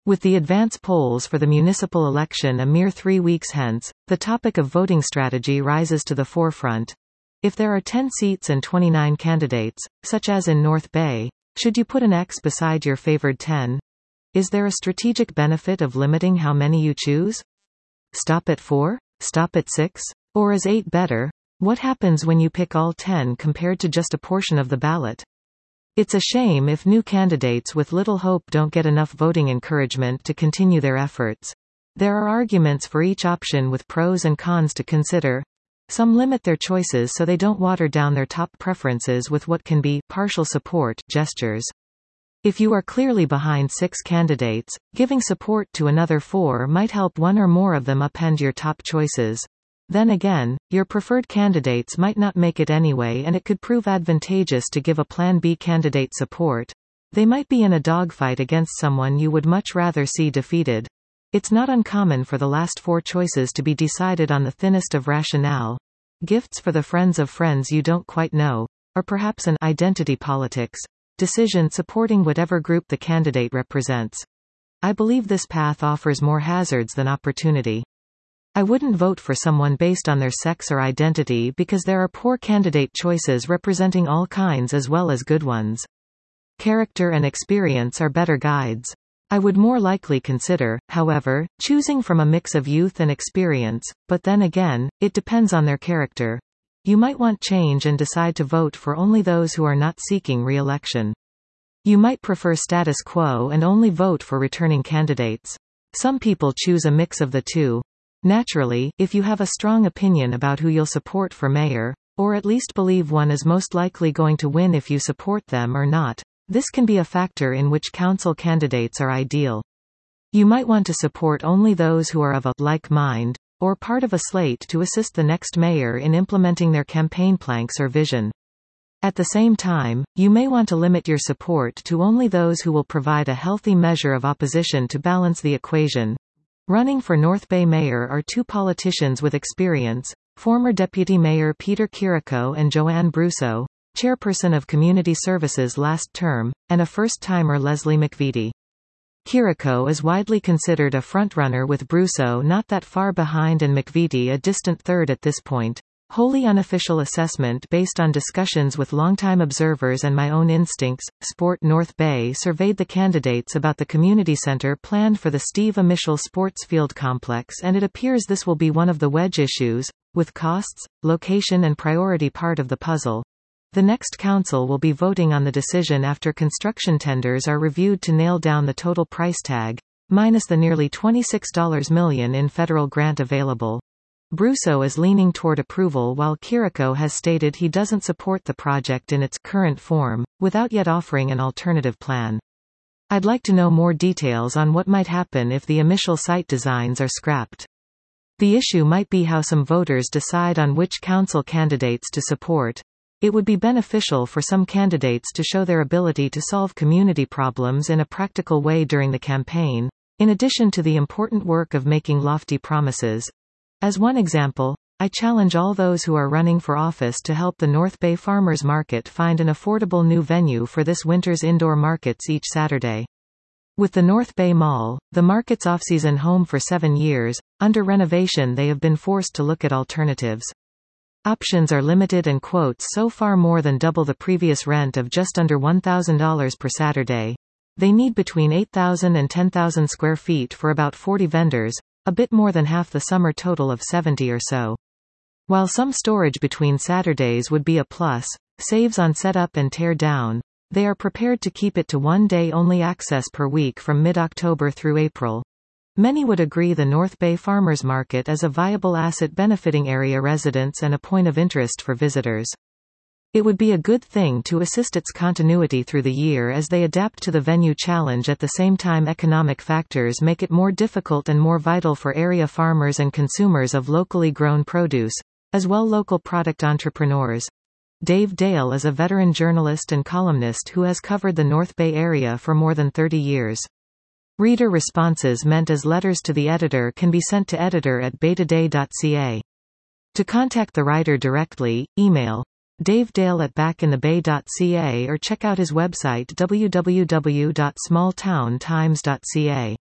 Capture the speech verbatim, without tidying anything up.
With the advance polls for the municipal election a mere three weeks hence, the topic of voting strategy rises to the forefront. If there are ten seats and twenty-nine candidates, such as in North Bay, should you put an X beside your favored ten? Is there a strategic benefit of limiting how many you choose? Stop at four? Stop at six? Or is eight better? What happens when you pick all ten compared to just a portion of the ballot? It's a shame if new candidates with little hope don't get enough voting encouragement to continue their efforts. There are arguments for each option with pros and cons to consider. Some limit their choices so they don't water down their top preferences with what can be partial support gestures. If you are clearly behind six candidates, giving support to another four might help one or more of them upend your top choices. Then again, your preferred candidates might not make it anyway, and it could prove advantageous to give a Plan B candidate support. They might be in a dogfight against someone you would much rather see defeated. It's not uncommon for the last four choices to be decided on the thinnest of rationale. Gifts for the friends of friends you don't quite know, or perhaps an identity politics decision supporting whatever group the candidate represents. I believe this path offers more hazards than opportunity. I wouldn't vote for someone based on their sex or identity because there are poor candidate choices representing all kinds as well as good ones. Character and experience are better guides. I would more likely consider, however, choosing from a mix of youth and experience, but then again, it depends on their character. You might want change and decide to vote for only those who are not seeking re-election. You might prefer status quo and only vote for returning candidates. Some people choose a mix of the two. Naturally, if you have a strong opinion about who you'll support for mayor, or at least believe one is most likely going to win if you support them or not, this can be a factor in which council candidates are ideal. You might want to support only those who are of a like mind, or part of a slate to assist the next mayor in implementing their campaign planks or vision. At the same time, you may want to limit your support to only those who will provide a healthy measure of opposition to balance the equation. Running for North Bay mayor are two politicians with experience, former Deputy Mayor Peter Chirico and Joanne Brusso, chairperson of Community Services last term, and a first-timer Leslie McVitie. Chirico is widely considered a frontrunner with Brusso not that far behind and McVitie a distant third at this point. Wholly unofficial assessment based on discussions with longtime observers and my own instincts. Sport North Bay surveyed the candidates about the community center planned for the Steve Amichel Sports Field Complex, and it appears this will be one of the wedge issues, with costs, location and priority part of the puzzle. The next council will be voting on the decision after construction tenders are reviewed to nail down the total price tag, minus the nearly twenty-six million dollars in federal grant available. Brusso is leaning toward approval while Chirico has stated he doesn't support the project in its current form, without yet offering an alternative plan. I'd like to know more details on what might happen if the Amichel site designs are scrapped. The issue might be how some voters decide on which council candidates to support. It would be beneficial for some candidates to show their ability to solve community problems in a practical way during the campaign, in addition to the important work of making lofty promises. As one example, I challenge all those who are running for office to help the North Bay Farmers Market find an affordable new venue for this winter's indoor markets each Saturday. With the North Bay Mall, the market's off-season home for seven years, under renovation they have been forced to look at alternatives. Options are limited and quotes so far more than double the previous rent of just under one thousand dollars per Saturday. They need between eight thousand and ten thousand square feet for about forty vendors, a bit more than half the summer total of seventy or so. While some storage between Saturdays would be a plus, saves on setup and tear down, they are prepared to keep it to one day only access per week from mid-October through April. Many would agree the North Bay Farmers Market is a viable asset benefiting area residents and a point of interest for visitors. It would be a good thing to assist its continuity through the year as they adapt to the venue challenge. At the same time, economic factors make it more difficult and more vital for area farmers and consumers of locally grown produce, as well local product entrepreneurs. Dave Dale is a veteran journalist and columnist who has covered the North Bay area for more than thirty years. Reader responses meant as letters to the editor can be sent to editor at betaday dot c a. To contact the writer directly, email davedale at backinthebay dot c a or check out his website w w w dot small town times dot c a.